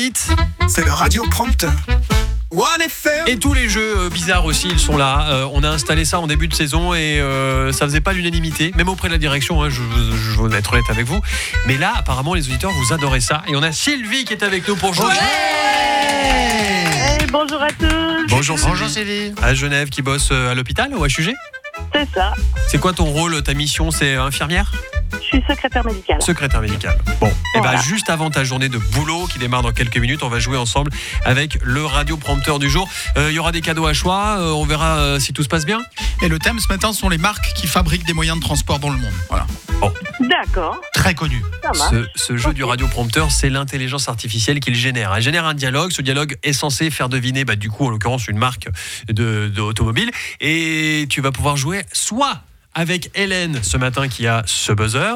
vite. C'est le radio prompteur. Et tous les jeux bizarres aussi, ils sont là. On a installé ça en début de saison et ça faisait pas l'unanimité, même auprès de la direction, hein, je veux être honnête avec vous. Mais là, apparemment, les auditeurs, vous adorez ça. Et on a Sylvie qui est avec nous pour jouer. Hey, bonjour à tous. Bonjour Sylvie. À Genève, qui bosse à l'hôpital ou à HUG ? C'est ça. C'est quoi ton rôle, ta mission ? C'est infirmière ? Je suis secrétaire médicale. Secrétaire médicale. Bon, Voilà. et ben juste avant ta journée de boulot qui démarre dans quelques minutes, on va jouer ensemble avec le radioprompteur du jour. Il y aura des cadeaux à choix, on verra si tout se passe bien. Et le thème ce matin sont les marques qui fabriquent des moyens de transport dans le monde. Voilà. D'accord, Très connu. ça marche. Ce jeu du radioprompteur, c'est l'intelligence artificielle qu'il génère. Elle génère un dialogue. Ce dialogue est censé faire deviner, du coup, en l'occurrence, une marque d'automobile. Et tu vas pouvoir jouer soit avec Hélène ce matin qui a ce buzzer,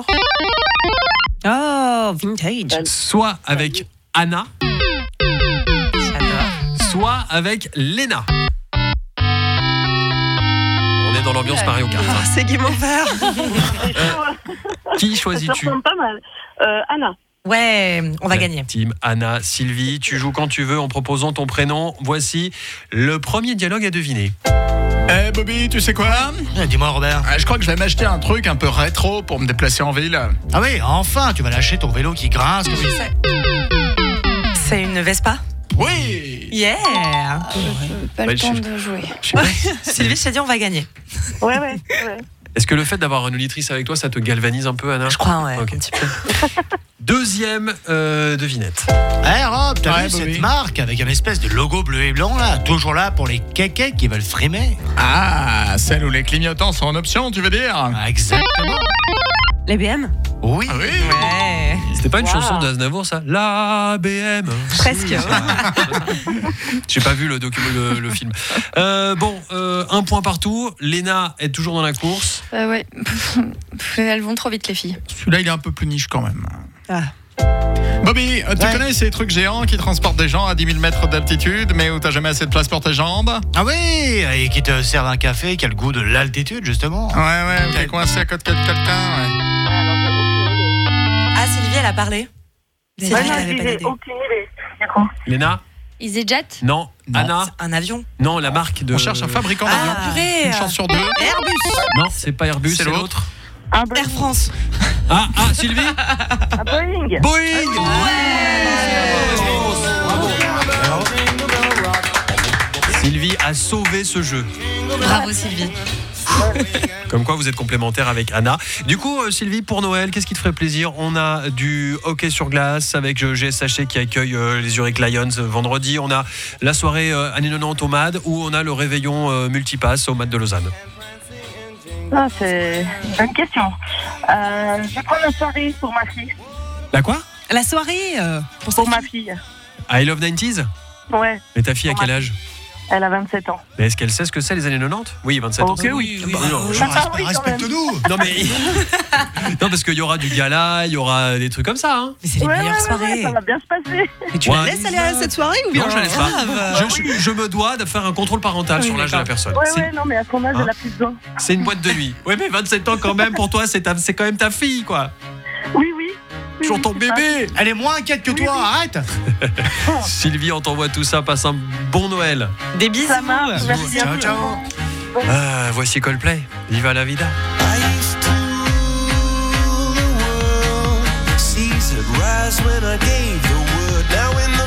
Oh, vintage. soit avec Anna, J'adore. soit avec Léna. On est dans l'ambiance Mario Kart. Oh, c'est Game Over. Qui Ça choisis-tu ? ressemble pas mal. Anna. Ouais, on va gagner. Team Anna, Sylvie, tu joues quand tu veux en proposant ton prénom. Voici le premier dialogue à deviner. Eh Bobby, tu sais quoi ? Dis-moi Robert. Je crois que je vais m'acheter un truc un peu rétro pour me déplacer en ville. Ah oui, enfin, tu vas lâcher ton vélo qui grince. Comme il... C'est une Vespa. Oui. Yeah. Pas Ouais, le temps je- de jouer. Je sais pas. Sylvie, je t'ai dit, on va gagner. Ouais. Est-ce que le fait d'avoir une auditrice avec toi, ça te galvanise un peu, Anna ? Je crois, ouais, Ok. un petit peu. Deuxième devinette. Eh Rob, t'as Ouais, vu Bobby. cette marque avec un espèce de logo bleu et blanc là, toujours là pour les kékés qui veulent frimer. Ah, celle où les clignotants sont en option, tu veux dire ? Ah, exactement. Les BM. Oui. Ah oui. Ouais. C'était pas une Wow. chanson d'Aznavour, ça ? La BM. Presque. J'ai pas vu le film. Un point partout. Léna est toujours dans la course. Ouais. Elles vont trop vite, les filles. Celui-là, il est un peu plus niche quand même. Ah. Bobby, tu Ouais. connais ces trucs géants qui transportent des gens à 10 000 mètres d'altitude, mais où t'as jamais assez de place pour tes jambes ? Ah oui, et qui te servent un café qui a le goût de l'altitude justement. Ouais, t'es coincé à côté de quelqu'un, ouais. Ah, Sylvie, elle a parlé. Sylvie, Ouais, elle non, avait pas j'ai d'idée. aucune idée. Du coup. Léna ? EasyJet. Non. Non. Anna ? Un avion. Non, la marque de... On cherche un fabricant d'avions. Ah, purée. Une chance sur deux. Airbus. Non, c'est pas Airbus, C'est c'est l'autre. l'autre. Un Boeing. Air France. Ah, Sylvie ? Un Boeing. Boeing. Sylvie a sauvé ce jeu. Bravo, Sylvie. Comme quoi vous êtes complémentaires avec Anna. Du coup, Sylvie, pour Noël, qu'est-ce qui te ferait plaisir ? On a du hockey sur glace avec GSHC qui accueille les Zurich Lions vendredi. On a la soirée années 90 au MAD ou on a le réveillon multipass au MAD de Lausanne. Ah, c'est une bonne question. Je vais prendre la soirée pour ma fille. La quoi ? La soirée Pour ma fille. I Love 90s ? Ouais, Mais ta fille a quel âge ? elle a 27 ans. Mais est-ce qu'elle sait ce que c'est les années 90 ? Oui, 27 ans. Ok, c'est- oui. Bah, non, Ah, oui, quand même. Respecte-nous. non, mais non, parce qu'il y aura du gala, il y aura des trucs comme ça. Hein. Mais c'est les meilleures soirées. Ça va bien se passer. Et tu Ouais. la laisses aller à cette soirée ou bien Non, je la laisse pas. Grave. Je me dois de faire un contrôle parental Oui, sur l'âge de la d'accord. personne. Ouais, non, mais à son âge, Hein elle a plus besoin. C'est une boîte de nuit. Oui, mais 27 ans quand même, pour toi, c'est quand même ta fille, quoi. Oui. Toujours ton c'est ça. bébé. Elle est moins inquiète que toi, arrête. Sylvie, on t'envoie tout ça. Passe un bon Noël. Des bisous. Ça marche. Merci à Ciao, vous. ciao. Voici Coldplay. Viva la vida. I used to rule the world. Seas would rise when I gave the word. Now in the